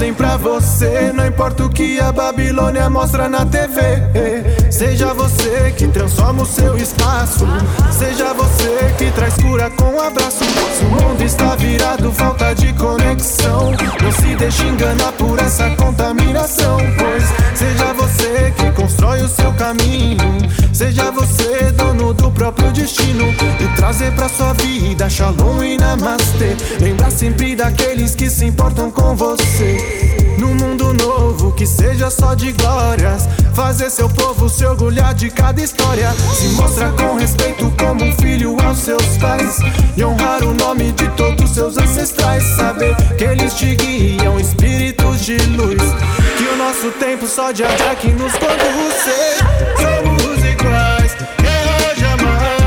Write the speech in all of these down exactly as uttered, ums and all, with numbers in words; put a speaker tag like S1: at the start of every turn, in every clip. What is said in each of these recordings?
S1: dizem pra você, não importa o que a Babilônia mostra na T V. Seja você que transforma o seu espaço, seja você que traz cura com um abraço. Se o mundo está virado, falta de conexão, não se deixe enganar por essa contaminação. Pois seja você que constrói o seu caminho, seja você dono do próprio destino, e trazer pra sua vida Shalom e Namastê. Lembrar sempre daqueles que se importam com você. Num mundo novo que seja só de glórias, fazer seu povo se orgulhar de cada história. Se mostrar com respeito como um filho aos seus pais, e honrar o nome de todos seus ancestrais. Saber que eles te guiam, espíritos de luz, que o nosso tempo só de achar que nos conduz. Somos iguais, guerra jamais.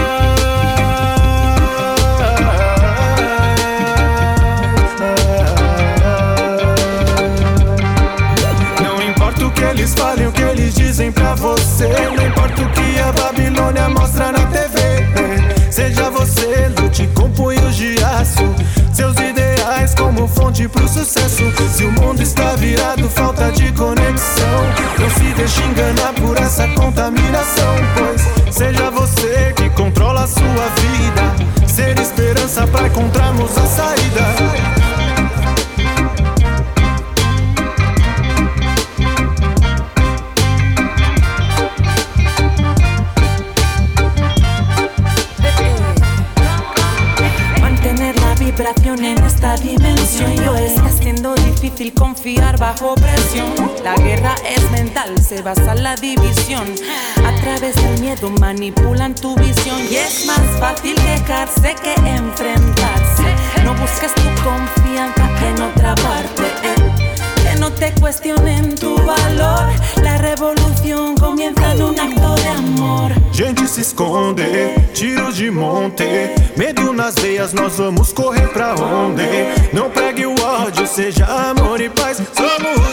S1: Não importa o que eles falem, o que eles dizem pra você, não importa o que a Babilônia mostra na T V. Seja você, lute com punhos de aço, seus ideais como fonte pro sucesso. Se o mundo está virado, falta de conexão, não se deixe enganar por essa contaminação. Pois seja você que controla a sua vida, ser esperança pra encontrarmos a saída.
S2: En esta dimensión yo está siendo difícil confiar bajo presión. La guerra es mental, se basa en la división. A través del miedo manipulan tu visión, y es más fácil quejarse que enfrentarse. No busques tu confianza en otra parte, eh. Que no te cuestionen tu valor. La revolución comienza en un acto de amor.
S1: Gente se esconde, tiros de monte, medo nas veias, nós vamos correr pra onde? Não pregue o ódio, seja amor e paz. Somos